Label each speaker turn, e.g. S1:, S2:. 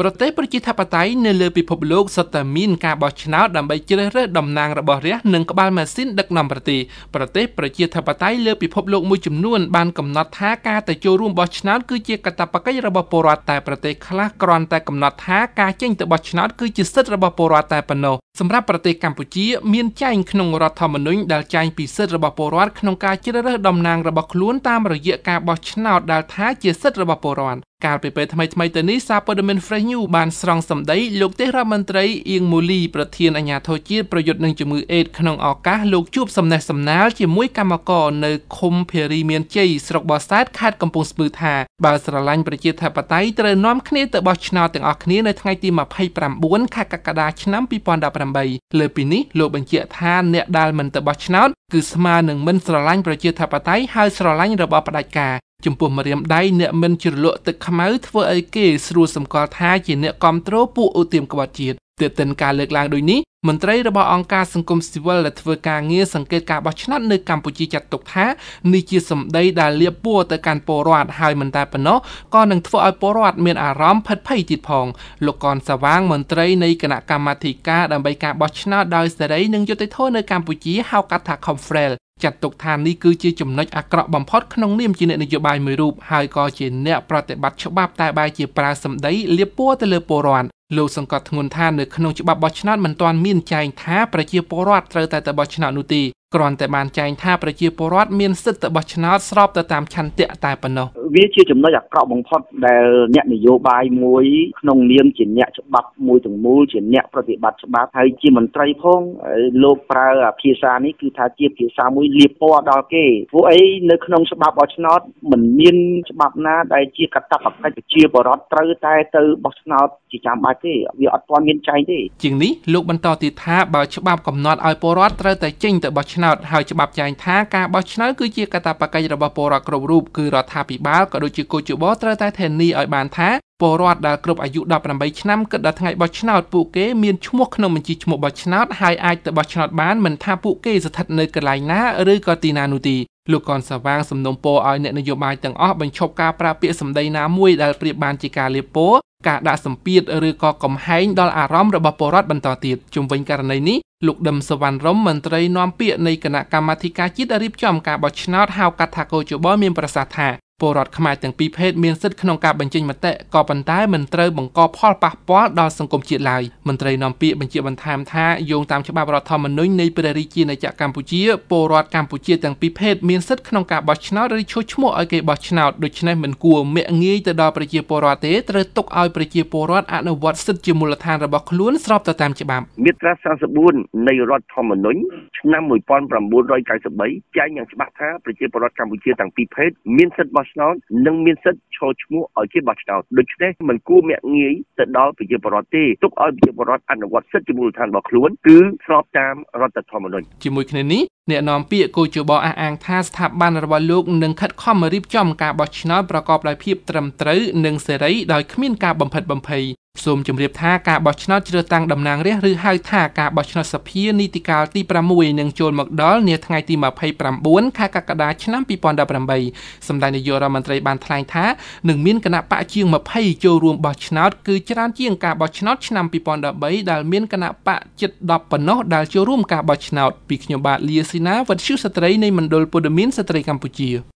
S1: ប្រទេសប្រជាធិបតេយ្យនៅលើពិភពលោកសុទ្ធតែមានការបោះឆ្នោតដើម្បីជ្រើសរើសតំណាងរបស់រាស្ត្រនិងក្បាលម៉ាស៊ីនដឹកនាំប្រទេសប្រជាធិបតេយ្យលើពិភពលោកមួយចំនួនបានកំណត់ថាការទៅចូលរួមបោះឆ្នោតគឺជាកាតព្វកិច្ចរបស់ពលរដ្ឋតែប្រទេសខ្លះគ្រាន់តែកំណត់ថាការចេញទៅបោះឆ្នោតគឺជាសិទ្ធិរបស់ពលរដ្ឋតែប៉ុណ្ណោះសម្រាប់ប្រទេសកម្ពុជាមានចែងក្នុងរដ្ឋធម្មនុញ្ញដែលចែងពីសិទ្ធិរបស់ពលរដ្ឋក្នុងការជ្រើសរើសតំណាងរបស់ខ្លួនតាមរយៈការបោះឆ្នោតដែលថាជាសិទ្ធិរបស់ពលរដ្ឋកាលពីពេលថ្មីទៅនេះសារព័ត៌មាន Fresh News បានស្រង់សម្ដីលោកទេរដ្ឋមន្ត្រីអៀងមូលីប្រធានអាជ្ញាធរជាតិប្រយុទ្ធនឹងជំងឺអេដស៍ក្នុងឱកាសលោកជួបសំណេះសំណាលជាមួយកម្មករនៅឃុំភារីមានជ័យស្រុកបរសែតខេត្តកំពង់ស្ពឺថាបើស្រឡាញ់ប្រជាធិបតេយ្យត្រូវនាំគ្នាទៅបោះឆ្នោតទាំងអស់គ្នានៅថ្ងៃទី29ខែកក្កដាឆ្នាំ2018លើពីនេះលោកបញ្ជាក់ថាអ្នកដែលមិនទៅបោះឆ្នោតគឺស្មើនឹងមិនស្រឡាញ់ប្រជាធិបតេយ្យហើយស្រឡាញ់របបផ្ដាច់ការចំពោះម្រាមដៃអ្នកមិនជ្រលក់ទឹកខ្មៅធ្វើឲ្យគេស្រួលសម្គាល់ថាជាអ្នកគាំទ្រពួកឧទាមក្បត់ជាតិទើបតិនការលើកឡើងដូចនេះមន្ត្រីរបស់អង្គការសង្គមស៊ីវិលដែលធ្វើការងារសង្កេតការបោះឆ្នោតនៅកម្ពុជាចាត់ទុកថានេះជាសម្ដីដែលលាបពណ៌ទៅកាន់ពលរដ្ឋហើយមិនតែប៉ុណ្ណោះក៏នឹងធ្វើឲ្យពលរដ្ឋមានអារម្មណ៍ភិតភ័យទៀតផងលោកកនសវាងមន្ត្រីនៃគណៈកម្មាធិការដើម្បីការបោះឆ្នោតដោយសេរីនិងយុត្តិធម៌នៅកម្ពុជាហៅកាត់ថា Confrelចាត់ទុកថានេះគឺជាចំណុចអាក្រក់បំផុតក្នុងនាមជាអ្នកនយោបាយមួយរូបហើយក៏ជាអ្នកប្រតិបត្តិច្បាប់តែបែរជាប្រើសម្ដីលាបពណ៌ទៅលើពលរដ្ឋលោកសង្កត់ធ្ងន់ថានៅក្នុងច្បាប់បោះឆ្នោតមិនទាន់មានចែងថាប្រជាពលរដ្ឋត្រូវតែទៅបោះឆ្នោតនោះទេគ្រាន់តែបានចែងថាប្រជាពលរដ្ឋមានសិទ្ធិទៅបោះឆ្នោតស្របទៅតាមឆន្ទៈតែប៉ុណ្ណោះ
S2: វាជាចំណុចអាក្រក់បំផុតដែលអ្នកនយោបាយមួយក្នុងនាមជាអ្នកច្បាប់មួយទាំងមូលជាអ្នកប្រតិបត្តិច្បាប់ហើយជាមន្ត្រីផងលោកប្រើភាសានេះគឺថាជាភាសាមួយលាបពណ៌ដល់គេព្រោះអីនៅក្នុងច្បាប់បោះឆ្នោតមិនមានច្បាប់ណាដែលជាកាតព្វកិច្ចប្រជាពលរដ្ឋត្រូវតែទៅបោះឆ្នោតជាចាំបាច់ទេវាអត់ទាន់មានចែងទេ
S1: ជាងនេះលោកបន្តទៀតថាបើច្បាប់កំណត់ឲ្យពលរដ្ឋត្រូវតែចេញទៅបោះឆ្នោតហើយច្បាប់ចែងថាការបោះឆ្នោតគឺជាកាតព្វកិច្ចរបស់ពលរដ្ឋគ្រប់រូបគឺរដ្ឋាភិបាលក៏ដូចជាគូជបត្រូវតែធានាឲ្យបានថាពលរដ្ឋដែលគ្រប់អាយុ18ឆ្នាំគិតដល់ថ្ងៃបោះឆ្នោតពួកគេមានឈ្មោះក្នុងបញ្ជីឈ្មោះបោះឆ្នោតហើយអាចទៅបោះឆ្នោតបានមិនថាពួកគេស្ថិតនៅកន្លែងណាឬក៏ទីណានោះទេលោកកនសវាងសំណូមពរឲ្យអ្នកនយោបាយទាំងអស់បញ្ឈប់ការប្រើពាក្យសម្ដីណាមួយដែលប្រៀបបានជាការលាបពណ៌ការដាក់សម្ពាធឬក៏កំហែងដល់អារម្មណ៍របស់ពលរដ្ឋបន្តទៀតជុំវិញករណីនេះលោកដឹមសវណ្ណរមមន្ត្រីនាំពាក្យនៃគណៈកម្មាធិការជាតិរៀបចំការបោះឆ្នោតហៅកាត់ថាកោជបមានប្រសាសន៍ថាពលរដ្ឋខ្មែរទាំងពីរភេទមានសិទ្ធិក្នុងការបញ្ចេញមតិក៏ប៉ុន្តែមិនត្រូវបង្កផលប៉ះពាល់ដល់សង្គមជាតិឡើយមន្ត្រីនាំពាក្យបញ្ជាក់បន្ថែមថាយោងតាមច្បាប់រដ្ឋធម្មនុញ្ញនៃព្រះរាជាណាចក្រកម្ពុជាពលរដ្ឋកម្ពុជាទាំងពីរភេទមានសិទ្ធិក្នុងការបោះឆ្នោតឬឈរឈ្មោះឲ្យគេបោះឆ្នោតដូច្នេះមិនគួរមាក់ងាយទៅដល់ប្រជាពលរដ្ឋទេត្រូវទុកឲ្យប្រជាពលរដ្ឋអនុវត្តសិទ្ធិជាមូលដ្ឋានរបស់ខ្លួនស្របទៅតាមច្បាប់
S2: មាត្រា44នៃរដ្ឋធម្មនុញ្ញឆ្នាំ1993ចែងយ៉ាងច្បាស់ថាប្រជាពលរដ្ឋកម្ពុជាទាំងពីរភេទមានសិទ្ធិបោះឆ្នោតនិងមានសិទ្ធិឈរឈ្មោះឲ្យគេបោះឆ្នោតដូច្នេះមិនគួរមាក់ងាយទៅដល់ប្រជាពលរដ្ឋទេទុកឲ្យប្រជាពលរដ្ឋអនុវត្តសិទ្ធិជាមូលដ្ឋានរបស់ខ្លួនគឺស្របតាមរដ្ឋធម្មនុញ្ញ
S1: ជាមួយគ្នានេះអ្នកនាំពាក្យគូជបអះអាងថាស្ថាប័នរបស់លោកនឹងខិតខំរៀបចំការបោះឆ្នោតប្រកបដោយភាពត្រឹមត្រូវនិងសេរីដោយគ្មានការបំផិតបំភ័យសូមជម្រាបថាការបោះឆ្នោតជ្រើសតាំងតំណាងរាស្ត្រឬហៅថាការបោះឆ្នោតសភានីតិកាលទី6នឹងចូលមកដល់នាថ្ងៃទី29ខែកក្កដាឆ្នាំ2018សម្ដេចនាយករដ្ឋមន្ត្រីបានថ្លែងថានឹងមានគណៈបកជាង20ចូលរួមបោះឆ្នោតគឺច្រើនជាងការបោះឆ្នោតឆ្នាំ2013ដែលមានគណៈបកជិត10ប៉ុណ្ណោះដែលចូលរួមការបោះឆ្នោតពីខ្ញុំបាទលាស៊ីណាវັດឈូសត្រីនៃមណ្ឌលព័ត៌មានស្ត្រីកម្ពុជា